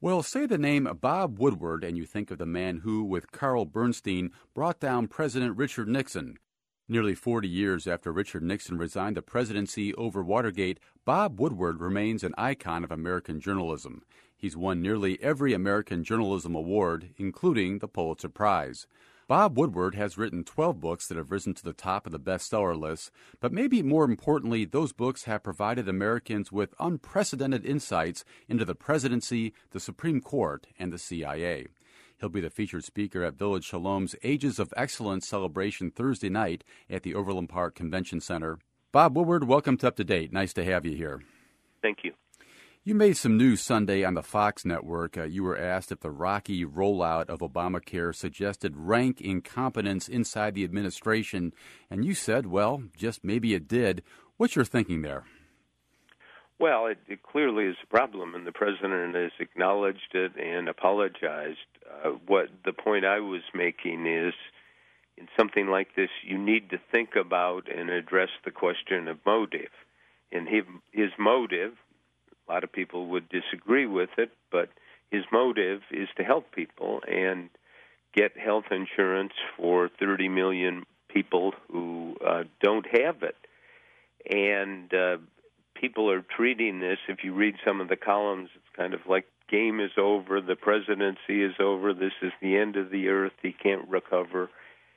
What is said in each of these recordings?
Well, say the name Bob Woodward and you think of the man who, with Carl Bernstein, brought down President Richard Nixon. Nearly 40 years after Richard Nixon resigned the presidency over Watergate, Bob Woodward remains an icon of American journalism. He's won nearly every American journalism award, including the Pulitzer Prize. Bob Woodward has written 12 books that have risen to the top of the bestseller list, but maybe more importantly, those books have provided Americans with unprecedented insights into the presidency, the Supreme Court, and the CIA. He'll be the featured speaker at Village Shalom's Ages of Excellence celebration Thursday night at the Overland Park Convention Center. Bob Woodward, welcome to Up to Date. Nice to have you here. Thank you. You made some news Sunday on the Fox network. You were asked if the rocky rollout of Obamacare suggested rank incompetence inside the administration, and you said, well, just maybe it did. What's your thinking there? Well, it clearly is a problem, and the president has acknowledged it and apologized. What the point I was making is, in something like this, you need to think about and address the question of motive. And his motive, a lot of people would disagree with it, but his motive is to help people and get health insurance for 30 million people who don't have it. And people are treating this, if you read some of the columns, it's kind of like game is over, the presidency is over, this is the end of the earth, he can't recover.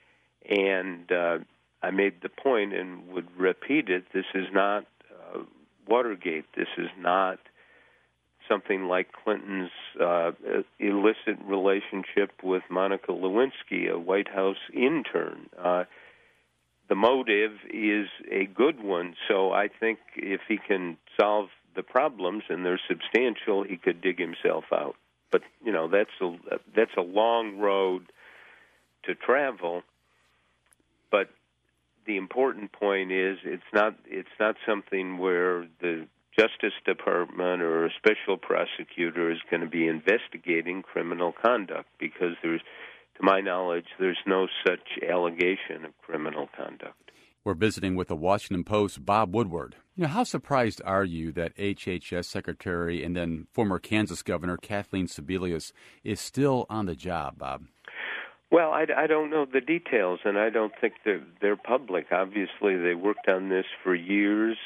And I made the point and would repeat it, this is not Watergate. This is not something like Clinton's illicit relationship with Monica Lewinsky, a White House intern. The motive is a good one, so I think if he can solve the problems, and they're substantial, he could dig himself out. But, you know, that's a long road to travel. But the important point is it's not something where the Justice Department or a special prosecutor is going to be investigating criminal conduct, because to my knowledge, there's no such allegation of criminal conduct. We're visiting with the Washington Post's Bob Woodward. You know, how surprised are you that HHS Secretary and then former Kansas Governor Kathleen Sebelius is still on the job, Bob? Well, I don't know the details, and I don't think they're public. Obviously, they worked on this for years,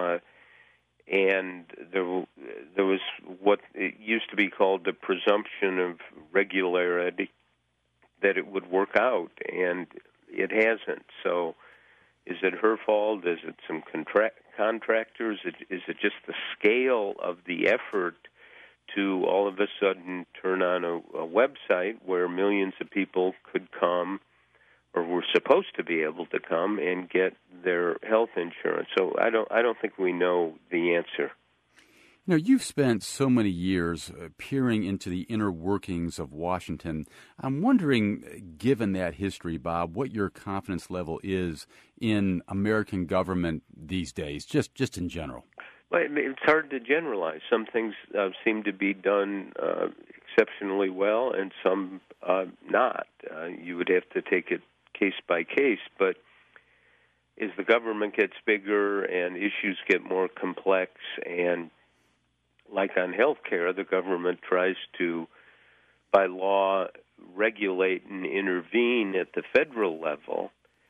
and there was what it used to be called the presumption of regularity, that it would work out, and it hasn't. So is it her fault? Is it some contractors? Is it just the scale of the effort to all of a sudden turn on a website where millions of people could come, or were supposed to be able to come and get their health insurance? So I don't think we know the answer. You know, you've spent so many years peering into the inner workings of Washington. I'm wondering, given that history, Bob, what your confidence level is in American government these days, just in general. Well, it's hard to generalize. Some things seem to be done exceptionally well, and some not. You would have to take it case by case, but as the government gets bigger and issues get more complex, and like on health care, the government tries to, by law, regulate and intervene at the federal level.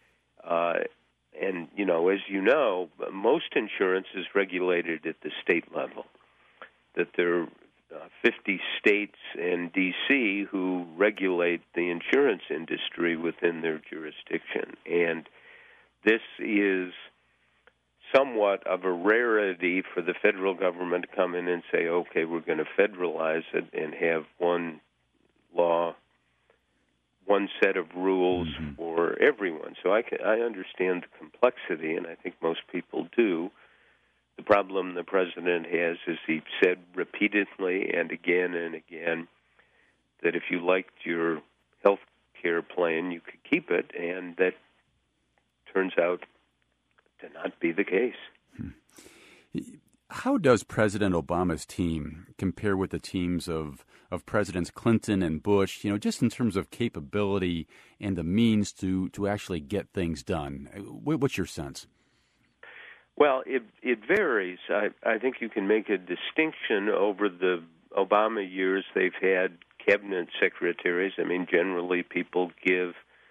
And, you know, as you know, most insurance is regulated at the state level, that there are 50 states and D.C. who regulate the insurance industry within their jurisdiction. And this is somewhat of a rarity for the federal government to come in and say, okay, we're going to federalize it and have one law, one set of rules for everyone. So I understand the complexity, and I think most people do. The problem the president has is he said repeatedly and again, that if you liked your health care plan, you could keep it, and that turns out to not be the case. How does President Obama's team compare with the teams of Presidents Clinton and Bush, you know, just in terms of capability and the means to actually get things done? What's your sense? Well, it varies. I think you can make a distinction over the Obama years, they've had cabinet secretaries. I mean, generally people give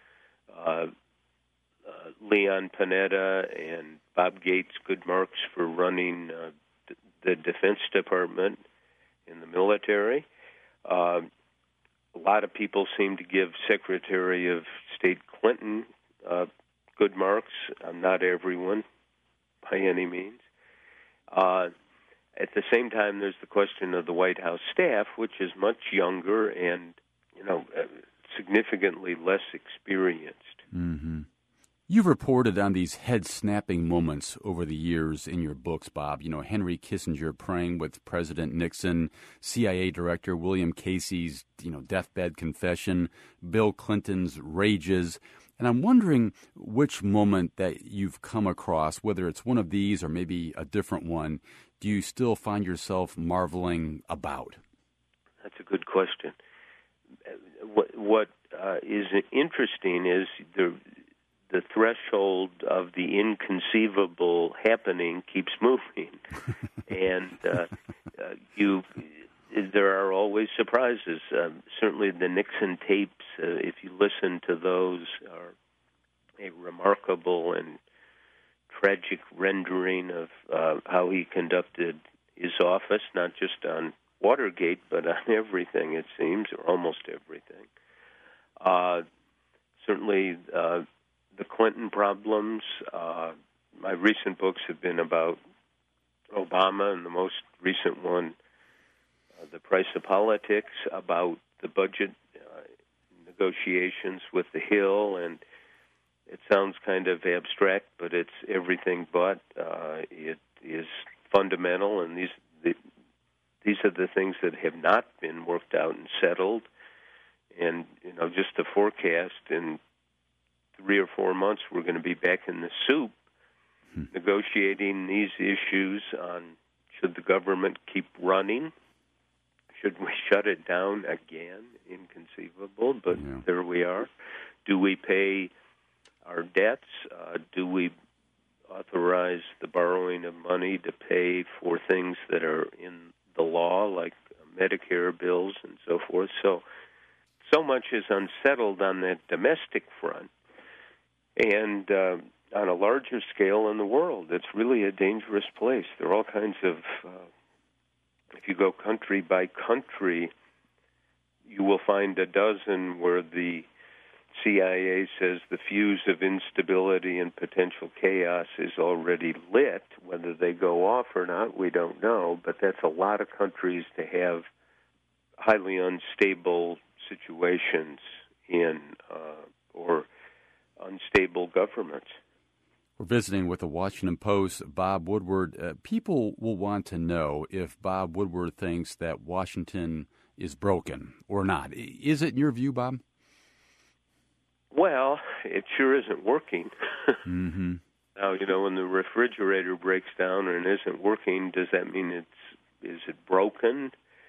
Leon Panetta and Bob Gates good marks for running the Defense Department in the military. A lot of people seem to give Secretary of State Clinton good marks. Not everyone, by any means. At the same time, there's the question of the White House staff, which is much younger and, significantly less experienced. Mm-hmm. You've reported on these head-snapping moments over the years in your books, Bob. Henry Kissinger praying with President Nixon, CIA Director William Casey's, deathbed confession, Bill Clinton's rages. And I'm wondering which moment that you've come across, whether it's one of these or maybe a different one, do you still find yourself marveling about? That's a good question. What is interesting is the threshold of the inconceivable happening keeps moving, and there are always surprises. Certainly, the Nixon tapes, if you listen to those, are a remarkable and tragic rendering of how he conducted his office, not just on Watergate, but on everything, it seems, or almost everything. Certainly, the Clinton problems. My recent books have been about Obama, and the most recent one, The Price of Politics, about the budget negotiations with the Hill, and it sounds kind of abstract, but it's everything but. It is fundamental, and these are the things that have not been worked out and settled. And, just the forecast, in 3 or 4 months, we're going to be back in the soup negotiating these issues on should the government keep running, should we shut it down again, inconceivable, but There we are. Do we pay our debts? Do we authorize the borrowing of money to pay for things that are in the law, like Medicare bills and so forth? So much is unsettled on that domestic front. And on a larger scale in the world, it's really a dangerous place. There are all kinds of, if you go country by country, you will find a dozen where the CIA says the fuse of instability and potential chaos is already lit. Whether they go off or not, we don't know, but that's a lot of countries to have highly unstable situations in or unstable governments. We're visiting with the Washington Post, Bob Woodward. People will want to know if Bob Woodward thinks that Washington is broken or not. Is it in your view, Bob? Well, it sure isn't working. Mm-hmm. Now, when the refrigerator breaks down and isn't working, does that mean is it broken?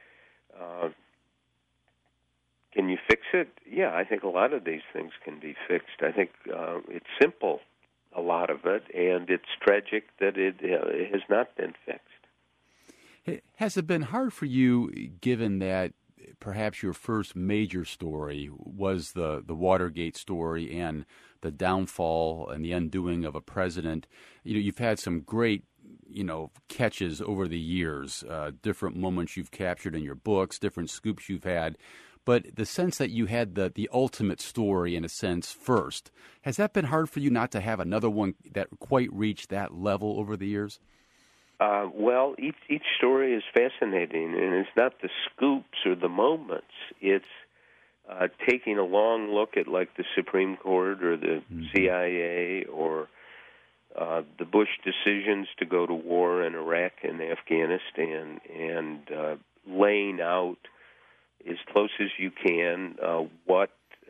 Can you fix it? Yeah, I think a lot of these things can be fixed. I think it's simple, a lot of it, and it's tragic that it has not been fixed. Has it been hard for you, given that perhaps your first major story was the Watergate story and the downfall and the undoing of a president? You've had some great catches over the years, different moments you've captured in your books, different scoops you've had. But the sense that you had the ultimate story, in a sense, first, has that been hard for you not to have another one that quite reached that level over the years? Well, each story is fascinating, and it's not the scoops or the moments. It's taking a long look at, like, the Supreme Court or the CIA or the Bush decisions to go to war in Iraq and Afghanistan, and laying out as close as you can what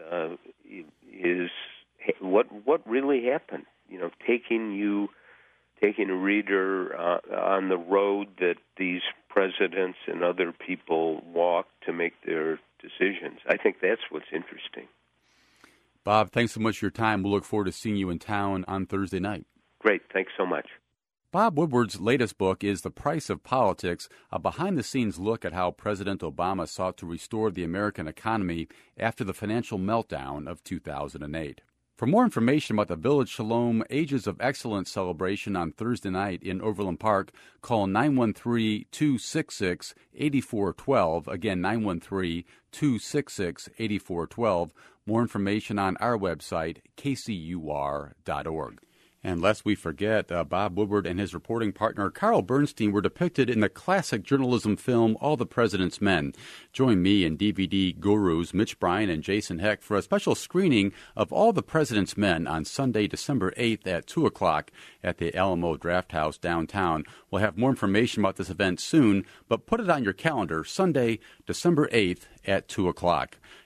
really happened. Taking a reader on the road that these presidents and other people walked to make their decisions. I think that's what's interesting. Bob, thanks so much for your time. We'll look forward to seeing you in town on Thursday night. Great. Thanks so much. Bob Woodward's latest book is The Price of Politics, a behind-the-scenes look at how President Obama sought to restore the American economy after the financial meltdown of 2008. For more information about the Village Shalom Ages of Excellence celebration on Thursday night in Overland Park, call 913-266-8412. Again, 913-266-8412. More information on our website, kcur.org. And lest we forget, Bob Woodward and his reporting partner Carl Bernstein were depicted in the classic journalism film All the President's Men. Join me and DVD gurus Mitch Bryan and Jason Heck for a special screening of All the President's Men on Sunday, December 8th at 2 o'clock at the Alamo Draft House downtown. We'll have more information about this event soon, but put it on your calendar, Sunday, December 8th at 2 o'clock.